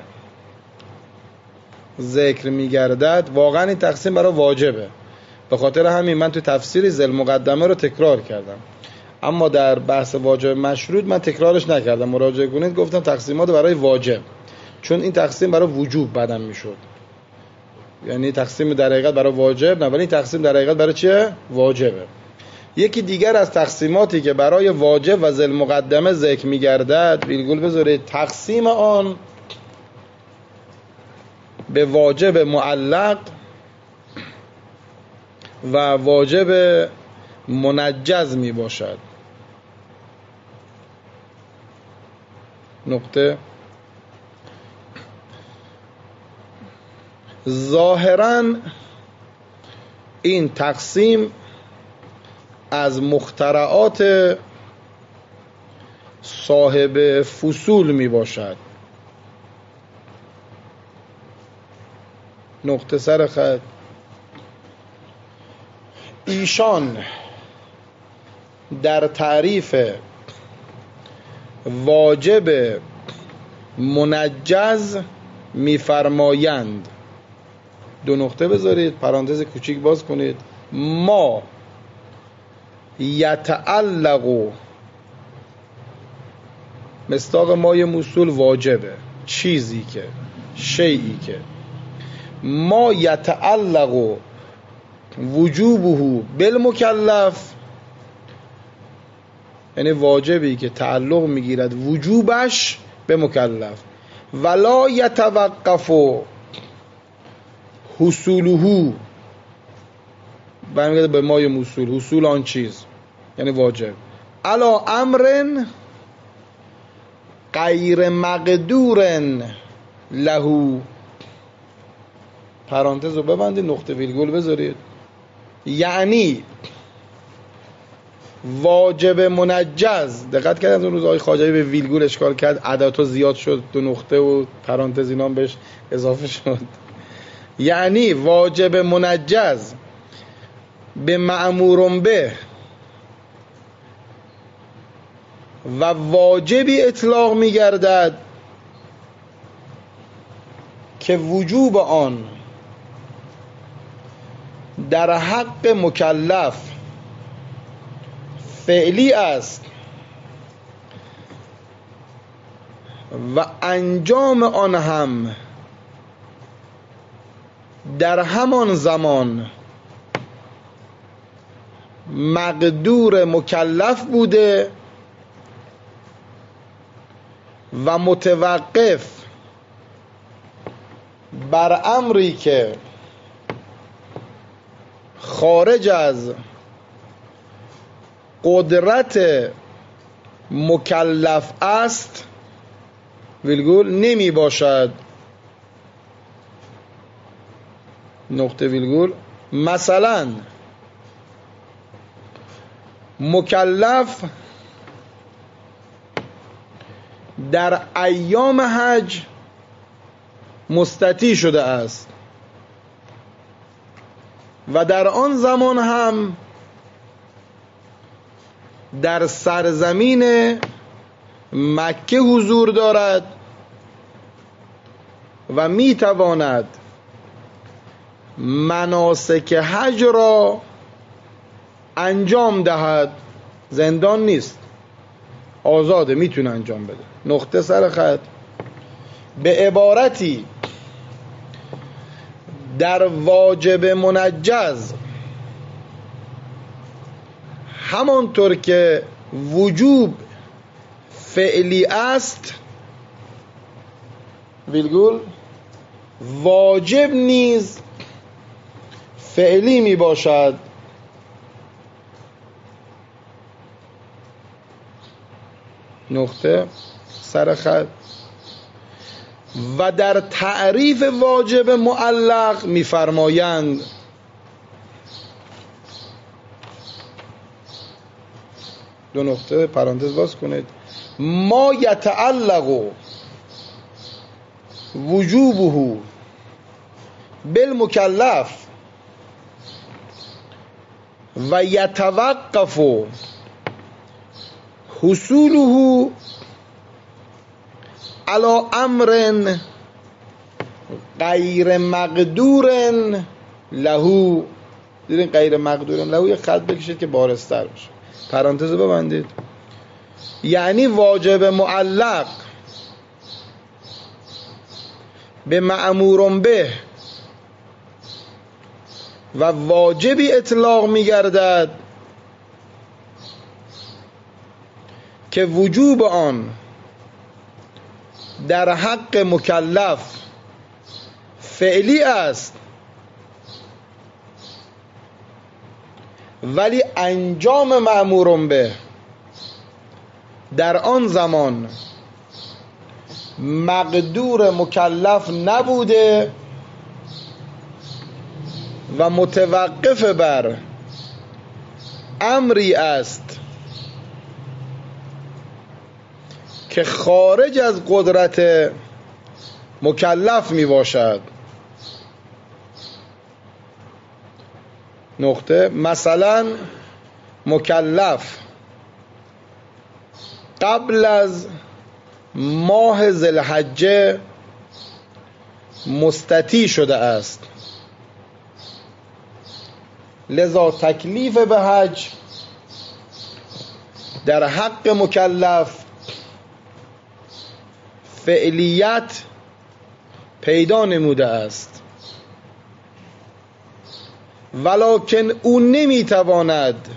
ذکر می‌گردد، واقعا این تقسیم برای واجبه. به خاطر همین من تو تفسیری ذل مقدمه رو تکرار کردم، اما در بحث واجب مشروط من تکرارش نکردم. مراجعه کنید، گفتم تقسیمات برای واجب، چون این تقسیم برای وجوب بعدم میشد. یعنی تقسیم در حقیقت برای واجب نه، ولی این تقسیم در حقیقت برای چیه؟ واجبه. یکی دیگر از تقسیماتی که برای واجب و ذل مقدمه ذکر می‌گردد، ویرگول بذارید، تقسیم آن به واجب معلق و واجب منجز می باشد. نقطه. ظاهراً این تقسیم از مخترعات صاحب فصول می باشد. نقطه سر خط. ایشان در تعریف واجب منجز می‌فرمایند، 2 نقطه بذارید، پرانتز کوچیک باز کنید، ما یتعلق، مصداق مایه موصول واجبه، چیزی که، شیئی که ما یتعلق وجوبه بالمکلف، یعنی واجبی که تعلق میگیرد وجوبش به مکلف، ولا یتوقف حصوله، برمیگرده به مایه موصول، حصول آن چیز یعنی واجب، علی امر غیر مقدور له، پرانتز رو ببندید، نقطه ویرگول بذارید، یعنی واجب منجز، دقت کردید اون روز آقای خواجوی به ویرگول اشکال کرد، عددها زیاد شد، 2 نقطه و پرانتز اینا بهش اضافه شد، یعنی واجب منجز به مأمور به و واجبی اطلاق می‌گردد که وجوب آن در حق مکلف فعلی است و انجام آن هم در همان زمان مقدور مکلف بوده و متوقف بر امری که خارج از قدرت مکلف است ویلگول نمی باشد، نقطه ویلگول. مثلا مکلف در ایام حج مستطیع شده است و در آن زمان هم در سرزمین مکه حضور دارد و میتواند مناسک حج را انجام دهد، زندان نیست، آزاده، میتونه انجام بده، نقطه سر خط. به عبارتی در واجب منجز همانطور که وجوب فعلی است ویلگول واجب نیز فعلی می باشد، نقطه سر خط. و در تعریف واجب معلق می‌فرمایند دو نقطه پرانتز باز کنید، ما یتعلق وجوبه بالمکلف و یتوقف حصوله علی امر غیر مقدور له. دیدین غیر مقدور له یه خط بکشید که بارزتر بشه، پرانتز ببندید، یعنی واجب معلق به مأمور به و واجبی اطلاق می‌گردد که وجوب آن در حق مکلف فعلی است ولی انجام مأمور به در آن زمان مقدور مکلف نبوده و متوقف بر امری است که خارج از قدرت مکلف می باشد، نقطه. مثلا مکلف قبل از ماه ذوالحجه مستطیع شده است، لذا تکلیف به حج در حق مکلف فعلیت پیدا نموده است، ولکن او نمیتواند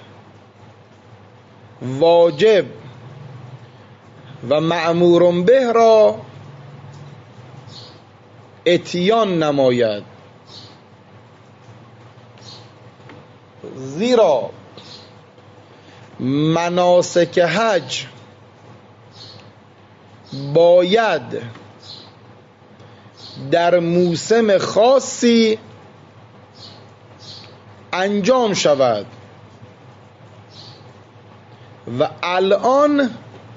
واجب و مأمور به را اتیان نماید، زیرا مناسک حج باید در موسم خاصی انجام شود و الان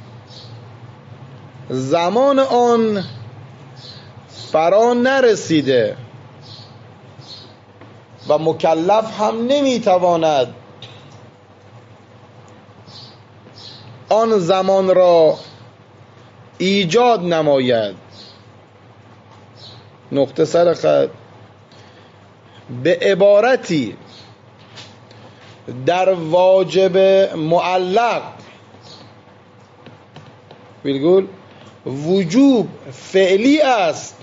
زمان آن فرا نرسیده و مکلف هم نمیتواند آن زمان را ایجاد نماید. نقطه سر خط. به عبارتی در واجب معلق ویرگول وجوب فعلی است،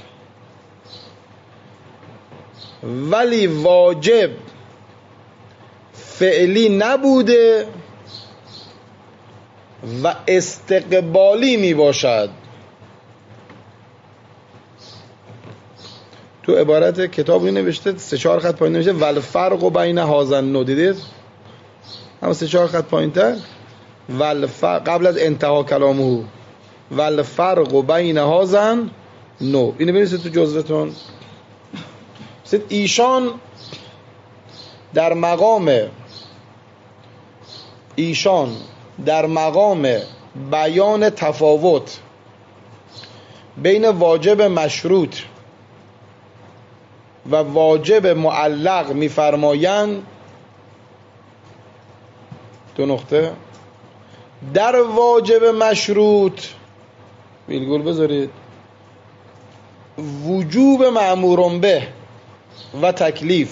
ولی واجب فعلی نبوده و استقبالی می باشد. تو عبارت کتابی نوشته 3-4 خط پایین نوشته والفرق بین هذا النوع، دیدید؟ اما 3-4 خط پایین تر قبل از انتها کلامه والفرق بین هذا النوع، اینو بنویسید تو جزوتون. ایشان در مقام بیان تفاوت بین واجب مشروط و واجب معلق می‌فرمایند. 2 نقطه. در واجب مشروط ویرگول بذارید وجوب مأمور به و تکلیف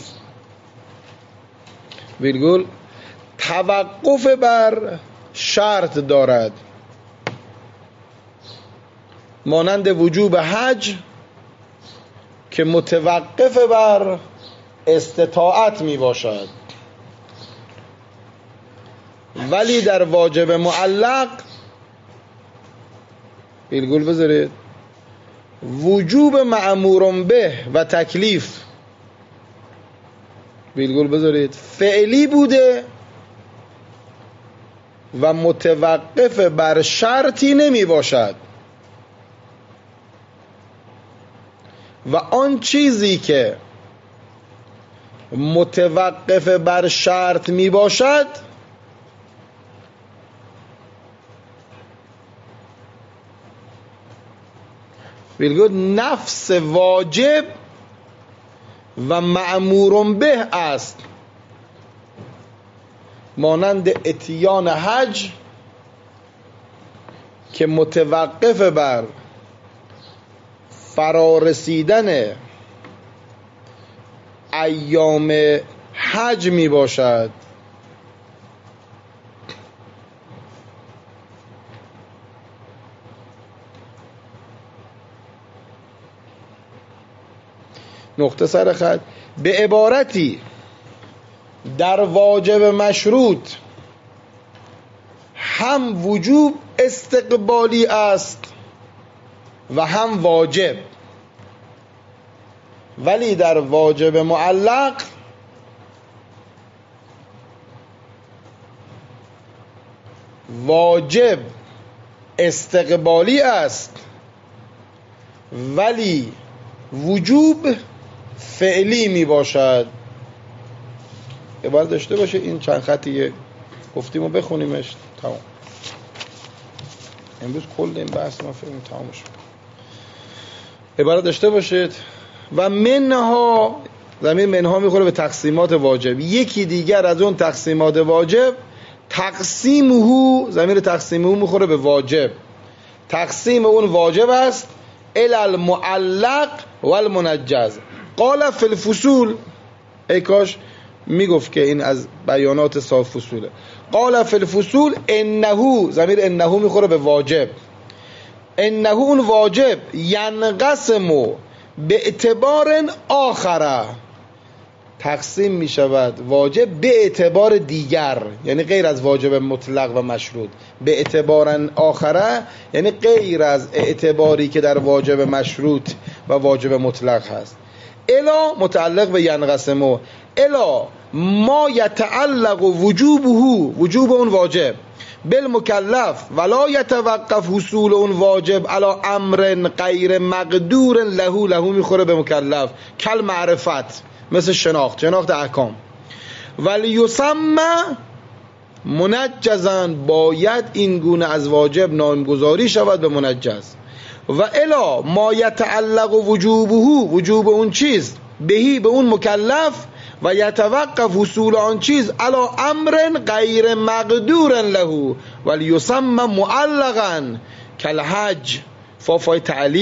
ویرگول توقف بر شرط دارد، مانند وجوب حج که متوقف بر استطاعت می باشد، ولی در واجب معلق ویرگول بذارید وجوب مأمور به و تکلیف ویرگول بذارید فعلی بوده و متوقف بر شرطی نمی باشد و آن چیزی که متوقف بر شرط می باشد ویرگول نفس واجب و مأمور به است، مانند اتیان حج که متوقف بر فرارسیدن ایام حج می باشد. نقطه سر خط. به عبارتی در واجب مشروط هم وجوب استقبالی است و هم واجب، ولی در واجب معلق واجب استقبالی است ولی وجوب فعلی می باشد. عبارت داشته باشه این چند خطی گفتیم و بخونیمش تمام. امروز کل این بحث ما فهمیم تمام شد. عبارت داشته باشید و منها، ضمیر منها میخوره به تقسیمات واجب. یکی دیگر از اون تقسیمات واجب تقسیمه، ضمیر تقسیمه میخوره به واجب. تقسیم اون واجب است الی المعلق و المنجز. قال فی الفصول، ای کاش میگفت که این از بیانات صاحب فصوله. قال فی الفصول انه، ضمیر انه میخوره به واجب، انه اون واجب ینقسم به اعتبار آخره، تقسیم می شود واجب به اعتبار دیگر، یعنی غیر از واجب مطلق و مشروط. به اعتبار آخره یعنی غیر از اعتباری که در واجب مشروط و واجب مطلق هست. الا متعلق به ینقسم، الا ما یتعلق وجوبه، وجوب اون واجب، بالمکلف ولا یتوقف حصول اون واجب علی امر غیر مقدور له میخوره به مکلف، کل معرفت، مثل شناخت احکام. ولی یسمى منجزا، باید این گونه از واجب نامگذاری شود به منجز. و الا ما یتعلق وجوبه، وجوب اون چیز، بهی به اون مکلف، و یتوقف حصول آن چیز علی امر غیر مقدور له، ولی یسمى معلقا کالحج. فای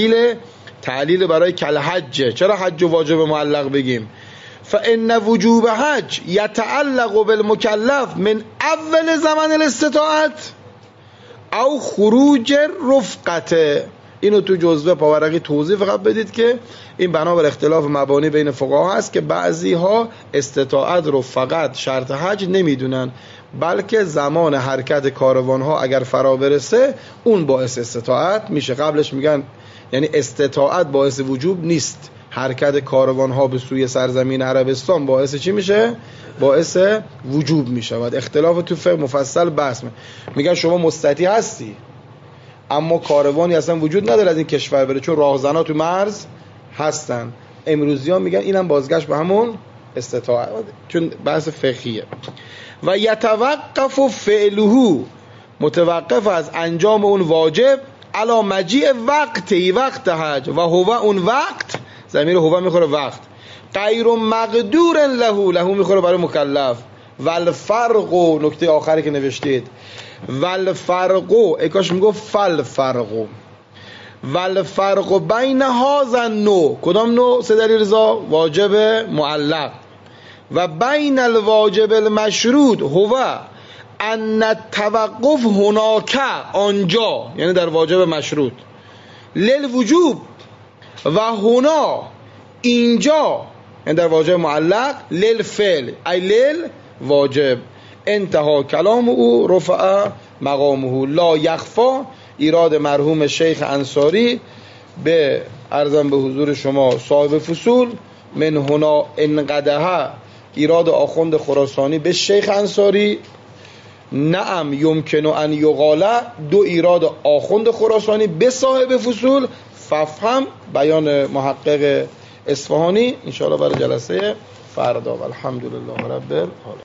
تعلیل برای کالحج. چرا حج و واجب معلق بگیم؟ فان وجوب حج یتعلق بالمکلف من اول زمان الاستطاعت او خروج رفقته. اینو تو جزوه پاورقی توضیح فقط بدید که این بنابر اختلاف مبانی بین فقها هست که بعضی ها استطاعت رو فقط شرط حج نمیدونن، بلکه زمان حرکت کاروان ها اگر فرا برسه اون باعث استطاعت میشه. قبلش میگن یعنی استطاعت باعث وجوب نیست، حرکت کاروان ها به سوی سرزمین عربستان باعث چی میشه؟ باعث وجوب میشود. اختلاف تو فقه مفصل بحث میگن شما مستطیع هستی اما کاروانی اصلا وجود نداره از این کشور بره، چون راهزنا تو مرز هستن. امروزیان میگن اینم بازگشت به همون استطاعت، چون بحث فقهیه. و یتوقف فعله، متوقف از انجام اون واجب، علی مجیء وقت حج، و هو اون وقت، ضمیر هو میخوره وقت، غیر مقدور له میخوره برای مکلف. والفرق، نکته آخری که نوشتید، والفرق، اکاش میگو فالفرق، والفرق بین هذا النوع، کدام نوع؟ سه دلیل رضا، واجب معلق، و بین الواجب المشروط هو ان التوقف هناك، آنجا یعنی در واجب مشروط، للوجوب، و هنا اینجا یعنی در واجب معلق، للفعل ای للواجب. انتها کلام او، رفع مقامه. لا یخفا، ایراد مرحوم شیخ انصاری به عرضم به حضور شما صاحب فصول. من هنا انقدها، ایراد آخوند خراسانی به شیخ انصاری. نعم یمکن ان یقال، دو ایراد آخوند خراسانی به صاحب فصول. ففهم، بیان محقق اصفهانی، انشاءالله برای جلسه فردا. الحمدلله رب العالمین.